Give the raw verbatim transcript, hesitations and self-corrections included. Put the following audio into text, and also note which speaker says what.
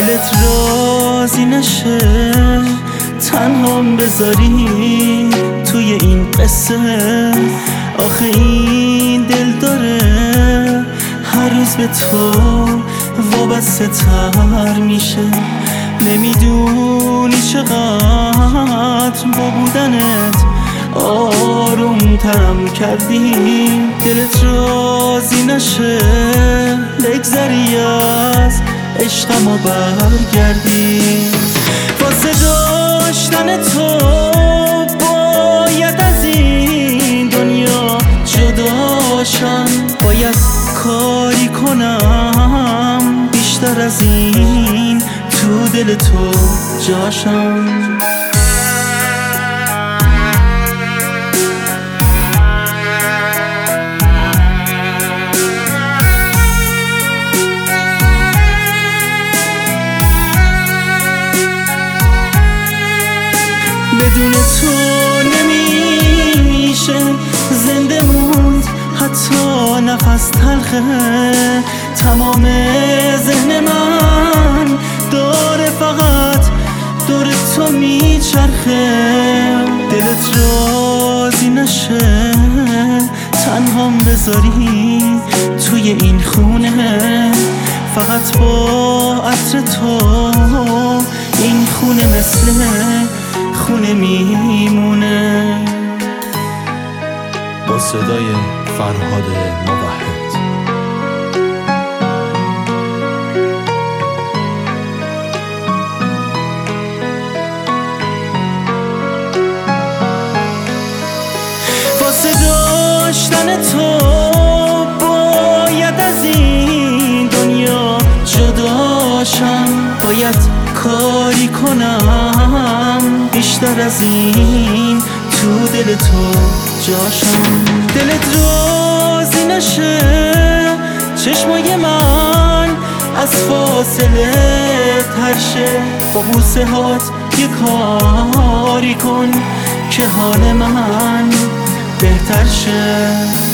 Speaker 1: دلت راضی نشه تنهام بذاری توی این قصه. آخه این دل داره هر روز به تو وابسته تر میشه. نمیدونی چقدر با بودنت آروم ترم کردی. دلت راضی نشه بگذری از عشقم و برگردی. واسه داشتن تو باید از این دنیا جداشم. باید کاری کنم بیشتر از این تو دل تو جاشم. بدون تو نمیشه زنده موند، حتی نفس تلخه. تمام ذهن من داره فقط دور تو میچرخه. دلت راضی نشه تنهام بذاری توی این خونه. فقط با عطر تو این خونه مثل خونه میمونه.
Speaker 2: با صدای فرهاد موحد.
Speaker 1: واسه داشتن تو باید از این دنیا جداشم. باید کاری کنم بیشتر از این تو دل تو جاشم. دلت راضی نشه چشمای من از فاصله تر شه. با بوسه هات یه کاری کن که حال من بهتر شه.